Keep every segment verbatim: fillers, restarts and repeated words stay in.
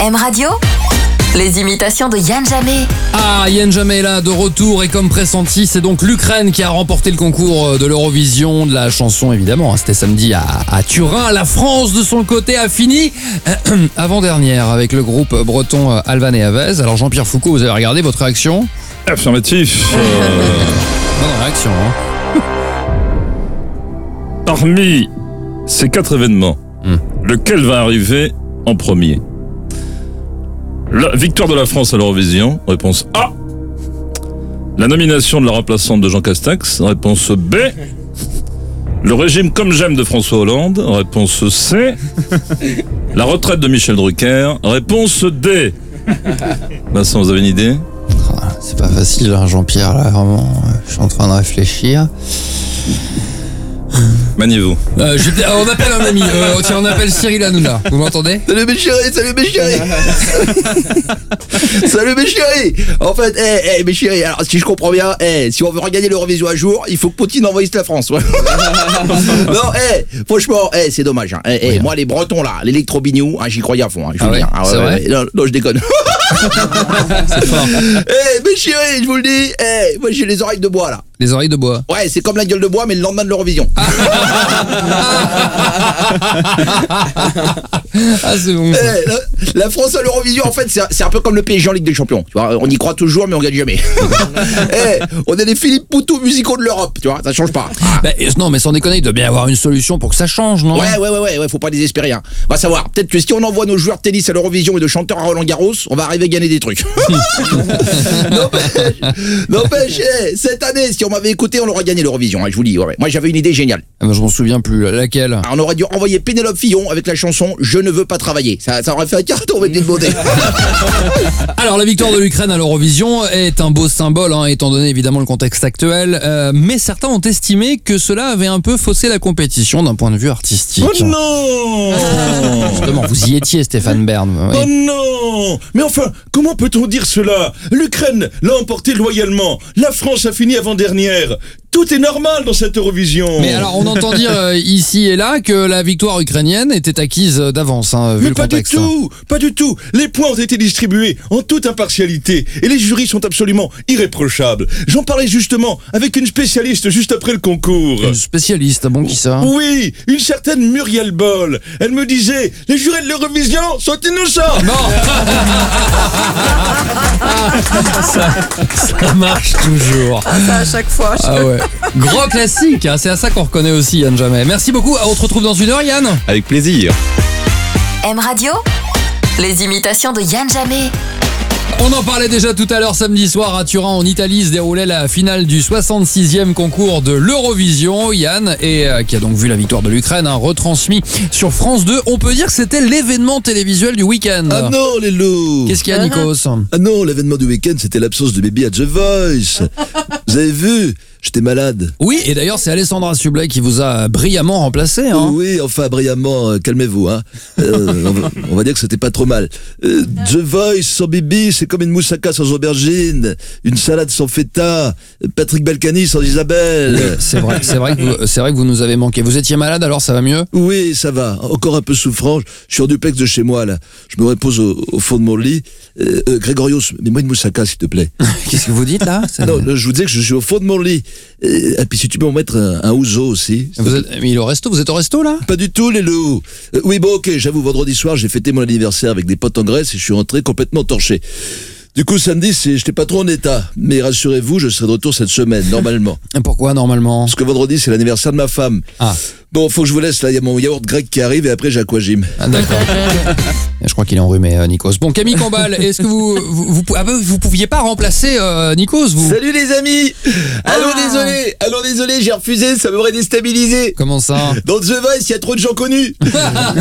M Radio, les imitations de Yann Jamé. Ah, Yann Jamé est là, de retour, et comme pressenti, c'est donc l'Ukraine qui a remporté le concours de l'Eurovision, de la chanson évidemment. C'était samedi à, à Turin. La France, de son côté, a fini avant-dernière avec le groupe breton Alvan et Avez. Alors Jean-Pierre Foucault, vous avez regardé, votre réaction? Affirmatif. Euh... Bonne réaction, hein. Parmi ces quatre événements, hmm. lequel va arriver en premier? La victoire de la France à l'Eurovision, réponse A. La nomination de la remplaçante de Jean Castex, réponse B. Le régime comme j'aime de François Hollande, réponse C. La retraite de Michel Drucker, réponse D. Vincent, vous avez une idée? C'est pas facile, hein, Jean-Pierre, là, vraiment. Je suis en train de réfléchir. Maniez-vous. Euh, on appelle un ami. Euh, tiens, on appelle Cyril Hanouna. Vous m'entendez? Salut mes chéris, salut mes chéris. Salut mes chéris. En fait, hey, hey, mes chéris, alors si je comprends bien, hey, si on veut regagner l'Eurovision à jour, il faut que Poutine envahisse la France. Ouais. Non, hey, franchement, hey, c'est dommage. Hein. Hey, hey, moi, les Bretons là, l'électro-bignou, hein, j'y croyais à fond. Hein, je ah ouais, ah, c'est ouais, vrai ouais, non, non, je déconne. C'est fort. Hey, mes chéris, je vous le dis, hey, moi j'ai les oreilles de bois là. Les oreilles de bois. Ouais, c'est comme la gueule de bois, mais le lendemain de l'Eurovision. Ah, c'est bon. Ça. Hey, la, la France à l'Eurovision, en fait, c'est, c'est un peu comme le P S G en Ligue des Champions. Tu vois, on y croit toujours, mais on gagne jamais. Hey, on est les Philippe Poutou musicaux de l'Europe, tu vois, ça change pas. Ah. Bah, non, mais sans déconner, il doit bien y avoir une solution pour que ça change, non? Ouais, ouais, ouais, ouais, ouais, faut pas désespérer. Hein. On va savoir, peut-être que si on envoie nos joueurs de tennis à l'Eurovision et de chanteurs à Roland Garros, on va arriver à gagner des trucs. N'empêche, n'empêche, hey, cette année, si on m'avait écouté, on aurait gagné l'Eurovision, hein, je vous dis. Ouais, ouais. Moi, j'avais une idée géniale. Ah, bah, je m'en souviens plus. Laquelle? Alors, on aurait dû envoyer Pénélope Fillon avec la chanson Je ne veux pas travailler. Ça, ça aurait fait un carton avec des beautés. Alors, la victoire de l'Ukraine à l'Eurovision est un beau symbole, hein, étant donné évidemment le contexte actuel. Euh, mais certains ont estimé que cela avait un peu faussé la compétition d'un point de vue artistique. Oh non. Justement, vous y étiez, Stéphane Bern. Oui. Oh non. Mais enfin, comment peut-on dire cela? L'Ukraine l'a emporté loyalement. La France a fini avant-dernière. Tout est normal dans cette Eurovision. Mais alors, on entend dire euh, ici et là que la victoire ukrainienne était acquise d'avance, hein, vu Mais le pas contexte. du tout, pas du tout. Les points ont été distribués en toute impartialité et les jurys sont absolument irréprochables. J'en parlais justement avec une spécialiste juste après le concours. Une spécialiste, bon, qui ça? Oui, une certaine Muriel Boll. Elle me disait, les jurés de l'Eurovision sont innocents. Non. ça, ça marche toujours. Ah, ça à chaque fois. Ah ouais. Gros classique, hein, c'est à ça qu'on reconnaît aussi Yann Jamé. Merci beaucoup, on se retrouve dans une heure, Yann. Avec plaisir. M Radio, les imitations de Yann Jamé. On en parlait déjà tout à l'heure, samedi soir à Turin en Italie se déroulait la finale du soixante-sixième concours de l'Eurovision, Yann, et euh, qui a donc vu la victoire de l'Ukraine, hein, retransmis sur France deux. On peut dire que c'était l'événement télévisuel du week-end. Ah non, les loups. Qu'est-ce qu'il y a, Nikos? Ah non, l'événement du week-end, c'était l'absence de Baby at The Voice. Vous avez vu? J'étais malade. Oui, et d'ailleurs, c'est Alessandra Sublet qui vous a brillamment remplacé. Hein. Oui, enfin, brillamment, euh, calmez-vous. Hein. Euh, on, va, on va dire que c'était pas trop mal. Euh, The Voice sans Bibi, c'est comme une moussaka sans aubergine, une salade sans feta, Patrick Balkany sans Isabelle. C'est vrai, c'est vrai que vous, c'est vrai que vous nous avez manqué. Vous étiez malade, alors ça va mieux? Oui, ça va. Encore un peu souffrant. Je suis en duplex de chez moi, là. Je me repose au, au fond de mon lit. Euh, euh, Grégorios, mets-moi une moussaka, s'il te plaît. Qu'est-ce que vous dites, là? Ça... Non, je vous disais que je suis au fond de mon lit. Et, et puis si tu peux en mettre un, un ouzo aussi. Vous êtes, mais il est au resto, vous êtes au resto là? Pas du tout les loups. Euh, oui bon ok, j'avoue, vendredi soir j'ai fêté mon anniversaire avec des potes en Grèce et je suis rentré complètement torché. Du coup samedi c'est, j'étais pas trop en état. Mais rassurez-vous, je serai de retour cette semaine, normalement. Et pourquoi normalement? Parce que vendredi c'est l'anniversaire de ma femme. Ah. Bon, faut que je vous laisse là, il y a mon yaourt grec qui arrive et après j'ai aquagym. Ah d'accord. Je crois qu'il est enrhumé, euh, Nikos. Bon, Camille Combal, est-ce que vous vous, vous, ah bah, vous pouviez pas remplacer euh, Nikos, vous? Salut les amis. Allô Ah. désolé, allô désolé, j'ai refusé, ça m'aurait déstabilisé. Comment ça? Dans The Voice, il y a trop de gens connus. Ouais,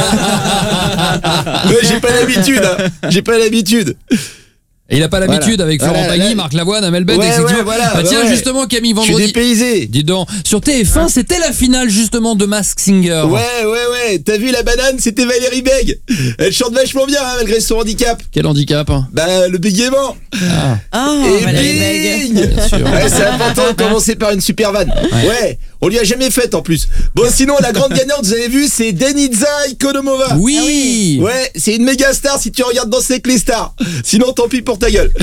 j'ai pas l'habitude, hein. J'ai pas l'habitude. Et il a pas l'habitude Voilà. avec Florent Voilà, Pagny, là- Marc Lavoine, Amel Bent, Ouais, effectivement. ouais, voilà, bah, tiens, ouais. justement, Camille, Je suis vendredi. dépaysé. Dis donc, sur T F un, c'était la finale justement de Masked Singer. Ouais, ouais, ouais. T'as vu la banane, c'était Valérie Beg. Elle chante vachement bien, hein, malgré son handicap. Quel handicap? Bah, le bégaiement. Ah, Oh, Et Valérie Beg. bing. bien sûr. Ouais, c'est important de commencer par une super vanne. Ouais. On lui a jamais fait en plus. Bon, sinon, la grande gagnante, vous avez vu, c'est Denitza Ikonomova. Oui. Ouais, c'est une méga star si tu regardes Danser avec les stars. Sinon, tant pis pour ta gueule.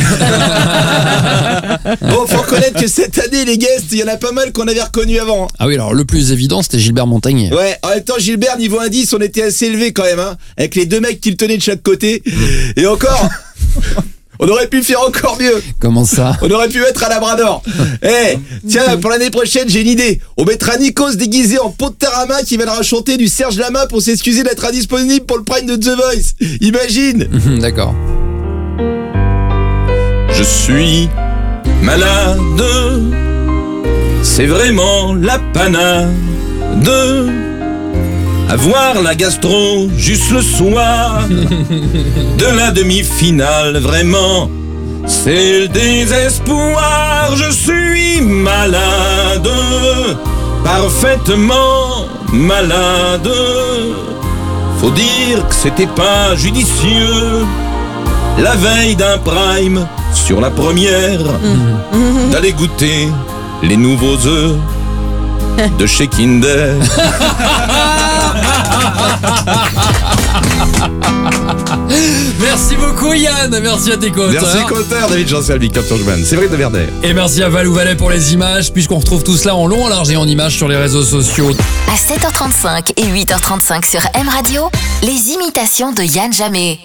Bon, faut reconnaître que cette année, les guests, il y en a pas mal qu'on avait reconnus avant. Ah oui, alors le plus évident, c'était Gilbert Montagnier. Ouais, en même temps, Gilbert, niveau indice, on était assez élevé quand même, hein, avec les deux mecs qui le tenaient de chaque côté. Et encore, on aurait pu faire encore mieux. Comment ça? On aurait pu mettre un Labrador. Eh, hey, tiens, pour l'année prochaine, j'ai une idée. On mettra Nikos déguisé en pot de tarama qui viendra chanter du Serge Lama pour s'excuser d'être indisponible pour le prime de The Voice. Imagine. D'accord. Je suis malade, c'est vraiment la panade. Avoir la gastro juste le soir de la demi-finale, vraiment, c'est le désespoir. Je suis malade, parfaitement malade. Faut dire que c'était pas judicieux, la veille d'un prime sur la première, d'aller goûter les nouveaux œufs de chez Kinder. Merci beaucoup Yann, merci à tes co-auteurs. Merci co-auteur David Chancel, Victor Turgeman, c'est vrai de Verdet. Et merci à Valou Valais pour les images, puisqu'on retrouve tout cela en long, en large et en images sur les réseaux sociaux. À sept heures trente-cinq et huit heures trente-cinq sur M Radio, les imitations de Yann Jamé.